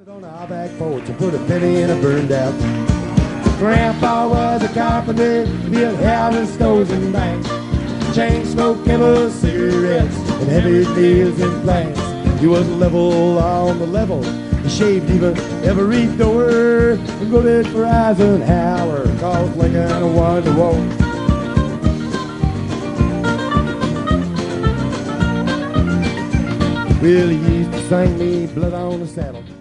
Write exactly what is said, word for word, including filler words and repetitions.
On our back porch and put a penny in a burned out. Grandpa was a carpenter, built houses, stores, and banks. Chain smoked chemical cigarettes and heavy deals in plants. He was level on the level. He shaved even every door and voted for Eisenhower, cause Lincoln won the war. Well, he used to sing me blood on the saddle.